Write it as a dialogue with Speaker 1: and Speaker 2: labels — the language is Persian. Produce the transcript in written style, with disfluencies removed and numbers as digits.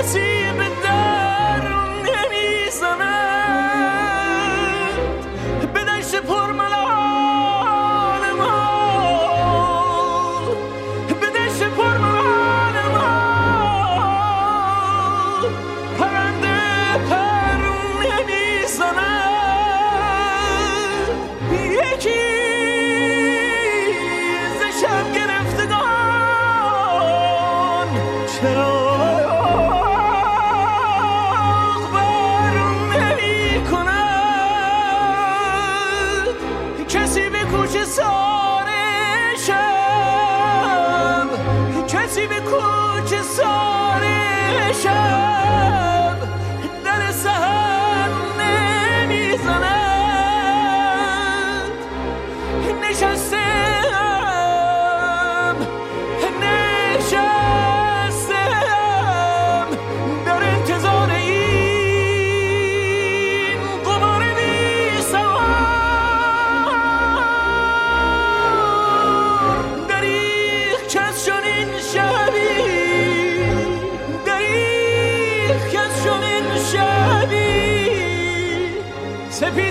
Speaker 1: کسی به در نمیزند به دشت پرملال ما، به دشت پرملال ما پرنده پر نمیزند. یکی ز شب گرفتگان چراغ بر نمی کند، کسی به کوچه سار شب، کسی به کوچه سار شب در سحر نمیزند. نشستم در انتظار این قمار بی سوار. دریغ کس چنین شبی، دریغ کس چنین شبی سپید